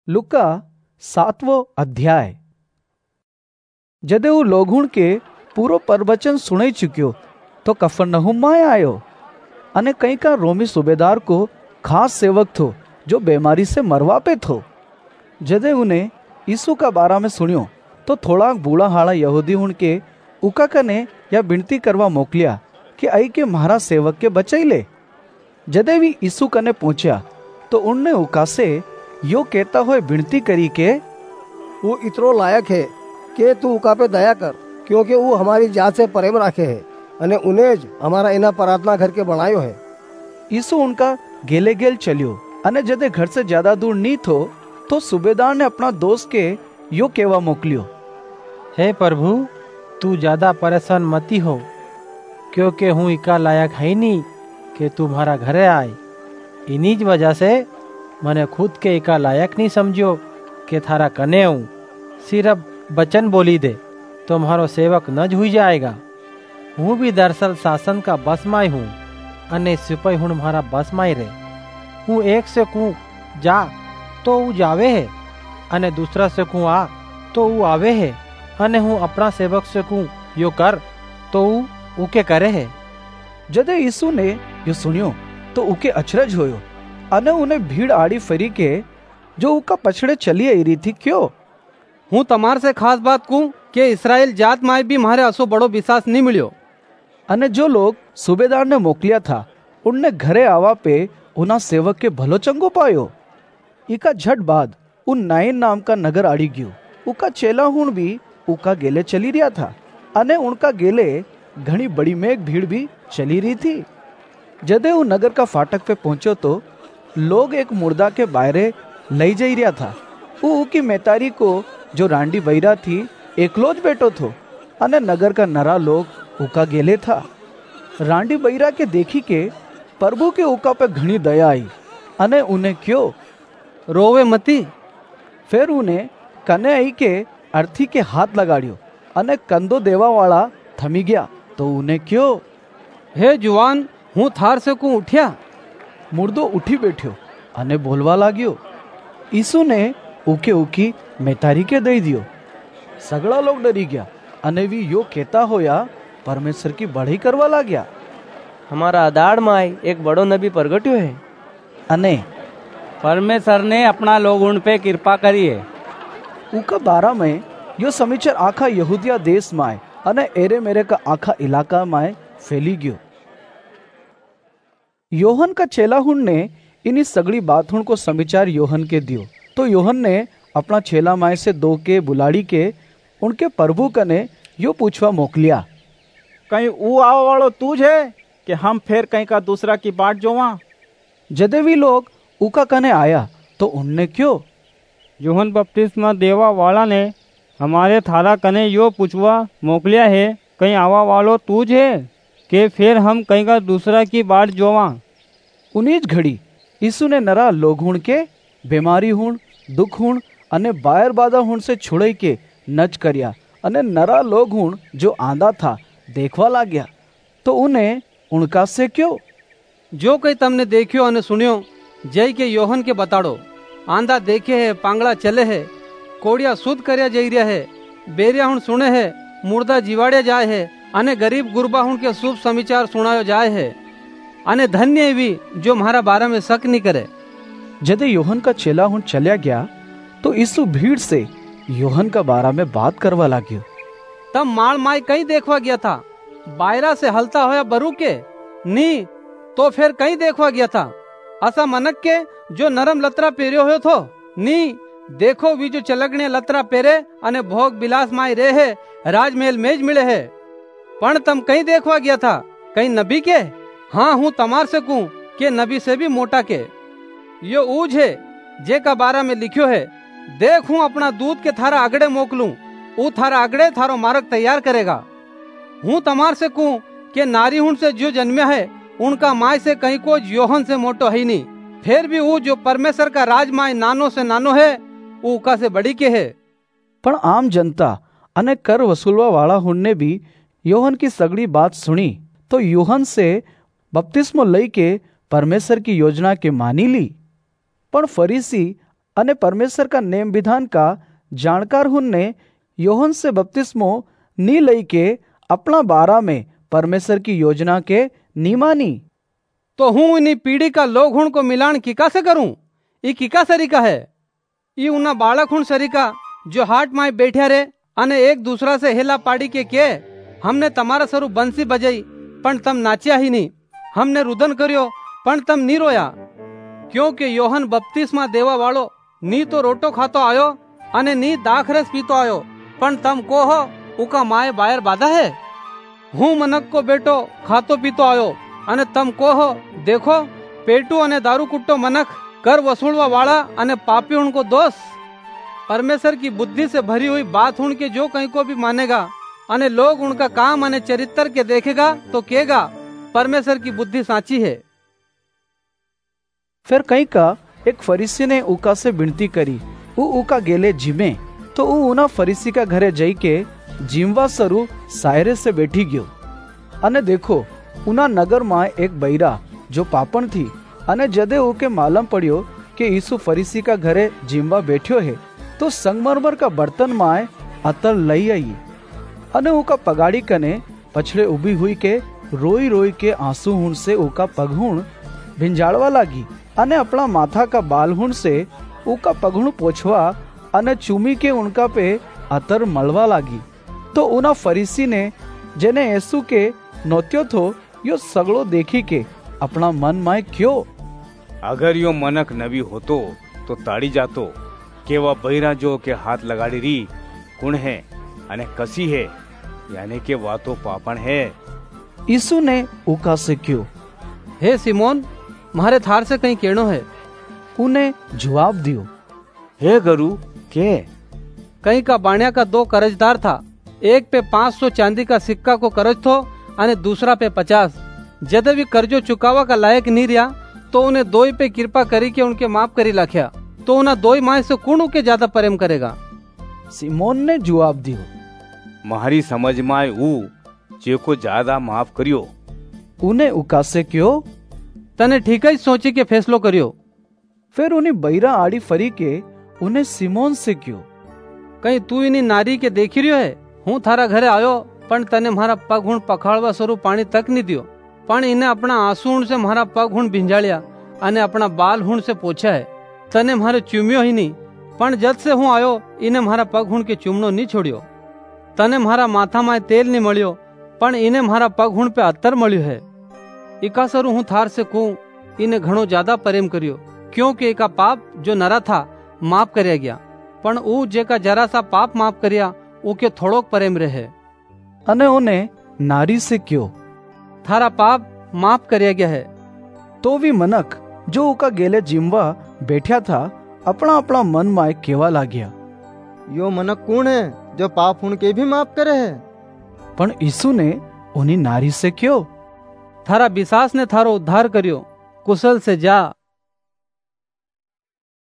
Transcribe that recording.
लुका 7वां अध्याय। जदे वो लोगुण के पूरो प्रवचन सुनाई चुक्यो तो कफरनहूम में आयो अने कई का रोमी सूबेदार को खास सेवक थो जो बीमारी से मरवा पे थो। जदे उन्हें यीशु का बारा में सुनियो तो थोड़ा बूढ़ा हाड़ा यहूदी हुण के उका कने या बिनती करवा मोकलिया कि आई के महारा सेवक के बचाई ले। जदे भी यीशु कने पहुंचा तो उनने उका से यो कहता हुए बिनती करी के वो इतरो लायक है कि तू उका पे दया कर, क्योंकि वो हमारी जात से प्रेम राखे है अने उन्हें हमारा इना प्रार्थना घर के बनायो है। यीशु उनका गेले गेल चलियो अने जदे घर से ज्यादा दूर नहीं थो तो सूबेदार ने अपना दोस्त के यो केवा मोकलियो, हे प्रभु, तू ज्यादा परेशान मती हो, क्योंकि हूँ इका लायक है नहीं कि तुम्हारा घरे आए। इन्हीं वजह से मैंने खुद के इका लायक नहीं समझो कि थारा कने हूँ। सिर्फ बचन बोली दे तुम्हारो सेवक न हुई जाएगा। हूँ भी दरअसल शासन का बस माई हूँ अने सिपाही हूँ हमारा बस माई रे। हूँ एक से कहूँ जा तो वो जावे है अने दूसरा से कहूँ आ तो वो आवे है अने हूँ अपना सेवक से कहूँ यो कर तो वो उके करे है। जदे यीशु ने यो सुनियो तो उके अचरज होयो अने उन्हें भीड़ आड़ी फरी के जो उका पछड़े चली आई रही थी। क्यों हूँ तमार से खास बात कहूँ कि इसराइल जात माए भी मारे असो बड़ो विश्वास नहीं मिलियो। अने जो लोग सूबेदार ने मोकलिया था उनने घरे आवा पे उना सेवक के भलो चंगो पायो। इका झट बाद उन नाइन नाम का नगर आड़ी गयो। उका चेला हुण भी उका गेले चली रिया था अने उनका गेले घनी बड़ी मेघ भीड़ भी चली रही थी। जदे वो नगर का फाटक पे पहुंचो तो लोग एक मुर्दा के बाहरे लई जाई रिया था। वो की मेतारी को जो रांडी बैरा थी एकलोज बैठो थो अने नगर का नरा लोग उका गेले था। रांडी बैरा के देखी के प्रभु के उका पे घनी दया आई अने उन्हें क्यों रोवे मती। फिर उन्हें कने आई के अर्थी के हाथ लगाड़ियो अने कंदो देवा वाला थमी गया तो उन्हें क्यों हे जुवान, हूँ थार से को उठ्या। मुर्दो उठी बैठ्यो अने बोलवा लाग्यो। यीशु ने उके उकी मेतारी के दई दियो। सगड़ा लोग डरी गया अने भी यो कहता होया परमेश्वर की बढ़ाई करवा लाग्या। हमारा आदाड़ माई एक बड़ो नबी प्रगट्यो है अने परमेश्वर ने अपना लोग उन पे कृपा करी है। उका बारा में यो समीचर आखा यहूदिया देश माए अने एरे मेरे का आखा इलाका माए फैली गयो। योहन का चेला हुन ने इन्हीं सगड़ी बातों को समाचार योहन के दियो तो योहन ने अपना चेला माए से दो के बुलाड़ी के उनके प्रभु कने यो पूछवा मोकलिया, कहीं ऊ आवा वालो तूज है कि हम फिर कहीं का दूसरा की बाट जोवा। जदे भी लोग उका कने आया तो उनने क्यों यूहन बपतिस्मा देवा वाला ने हमारे थारा कने यो पूछवा मोकलिया है, कहीं आवा वालो तूज है कि फिर हम कहीं का दूसरा की बाट जोवा। उन्नीज घड़ी यीशु ने नरा लोग हुण के बीमारी हुण दुख हुण अने बायर बादा हुण से छुड़ई के नच करिया अने नरा लोग हुण जो आंधा था देखवा लाग्या तो उन्हें उनका से क्यों जो कई तमने देखियो अने सुनियो जय के योहन के बताड़ो। आंधा देखे है, पांगड़ा चले है, कोड़िया शुद्ध करया जई रिया है, बेरिया हुण सुने है, मुर्दा जीवाड़िया जाए है अने गरीब गुरबा हुण के शुभ समाचार सुनायो जाए है अने धन्य भी जो म्हारा बारे में शक नहीं करे। जदे योहन का चेला हुण चलिया गया तो यीशु भीड़ से योहन का बारा में बात करवा लाग्यो। तब माल माई कहीं देखवा गया था, बायरा से हलता होया बरू के नी तो फिर कहीं देखवा गया था असा मनक के जो नरम लतरा पेरियो हो थो नी देखो भी जो चलगने लतरा पेरे अने भोग बिलास माई रे है, राजमहल मेज मिले है। पण तम कहीं देखवा गया था, कहीं नबी के? हाँ, हूँ तमार से कहूँ के नबी से भी मोटा के। यो ऊज है जे का बारा में लिखियो है, देख हूँ अपना दूध के थारा आगड़े मोकलूं, ऊ थारा आगड़े थारो मार्ग तैयार करेगा। हूँ तमार से कहूँ के नारी हुण से जो जन्मिया है उनका माय से कहीं को योहन से मोटो है नहीं। फिर भी वो जो परमेश्वर का राज माय नानो से नानो है वो उका से बड़ी के है। पण आम जनता अने कर वसूलवा वाला हुण ने भी योहन की सगड़ी बात सुनी तो योहन से बपतिस्मो लई के परमेश्वर की योजना के मानी ली। पण फरीसी अने परमेश्वर का नेम विधान का जाणकार हुन्ने योहन से बपतिस्मो नी लई के अपना बारा में परमेश्वर की योजना के नी मानी। तो हूँ इन्हीं पीढ़ी का लोग हुण को मिलान किका से करूं? ई किका सरीका है? ई उना बालक हुण सरीका जो हाट माय बैठ्या रे अने एक दूसरा से हेला पाड़ी के हमने तमारा सरू बंसी बजाई पण तम नाचिया ही नहीं, हमने रुदन कर्यो पण तम नी रोया। क्योंकि योहन बपतिस्मा देवा वालो नी तो रोटो खातो आयो अने नी दाखरस पीतो आयो, पण तम को हो उका माए बायर बाधा है। हूँ मनक को बेटो खातो पीतो आयो अने तम को हो देखो पेटू अने दारू कुट्टो मनक कर वसूलवा वाला अने पापी उनको दोष। परमेश्वर की बुद्धि से भरी हुई बात उनके जो कहीं को भी मानेगा अने लोग उनका काम अने चरित्र के देखेगा तो कहेगा परमेश्वर की बुद्धि साची है। फिर कहीं का एक फरीसी ने उका से विनती करी उ उका गेले जिमे तो उ उना फरीसी का घरे जई के जिमवा सरू सायरे से बैठी गयो। अने देखो उना नगर में एक बैरा जो पापण थी अने जदे उके मालूम पड़ियो कि यीशु फरीसी का घरे जिमवा बैठ्यो है तो संगमरमर का बर्तन माए अतर लई आई अने उका पगाड़ी कने पछड़े उभी हुई के रोई रोई के आंसू हुण से उका पगहुण भिंजाड़वा लागी अने अपना माथा का बाल हुण से उका पगहुण पोछवा अने चूमी के उनका पे अतर मलवा लागी। तो उना फरीसी ने जेने यीशु के नोत्यो थो यो सगड़ो देखी के अपना मन माय क्यों अगर यो मनक नबी होतो तो ताड़ी जातो के वह बहिरा जो के हाथ लगाड़ी री कुण है अने कसी है यानी के वा तो पापण है। यीशु ने उका से क्यों हे सिमोन मारे थार से कहीं केणो है? उन्हें जवाब दियो हे गुरु के कहीं का बाण्या का 2 कर्जदार था, एक पे 500 चांदी का सिक्का को कर्ज थो अने दूसरा पे 50। जदे भी कर्जो चुकावा का लायक नहीं रिया तो उन्हें 2 पे कृपा करी के उनके माफ करी लाख्या। तो उन्हें 2 माह से कौन के ज्यादा प्रेम करेगा? सिमोन ने जवाब दियो मारी समझ में ऊ जे को ज्यादा माफ करियो। उन्हें उका से क्यों तने ठीक ही सोची के फैसलो करियो। फिर उन्हें बैरा आड़ी फरी के उन्हें सिमोन से क्यों कहीं तू इन्हीं नारी के देखी रियो है? हूँ थारा घरे आयो पण तने मारा पग हुण पखाड़वा स्वरूप पानी तक नहीं दियो, पण इन्हें अपना आंसू हुण से मारा पग हुण भिंजालिया अने अपना बाल हुण से पोछा है। तने मारे चूम्यो ही नहीं, पण जद से हूँ आयो इन्हें मारा पग हुण के चूमनो नहीं छोड़ियो। तने मारा माथा में तेल नहीं मळ्यो, पण इन्हें मारा पग हुण पे अत्तर मळ्यो है। इकासरु हूँ थार से कहूं इन्हें घणो ज्यादा प्रेम करियो, क्योंकि एका पाप जो नरा था माफ करया गया, पण ऊ जेका जरा सा पाप माफ करया ऊके थोड़ोक प्रेम रहे। अने उन्हें नारी से क्यों थारा पाप माफ करया गया है। तो भी मनक जो उका गेले जिमवा बैठा था अपना अपना मन माय केवा लाग्या यो मनक कौन है जो पाप उनके भी माफ करे है? पण यीशु ने उन्हीं नारी से क्यों थारा विश्वास ने थारो उद्धार करियो, कुशल से जा।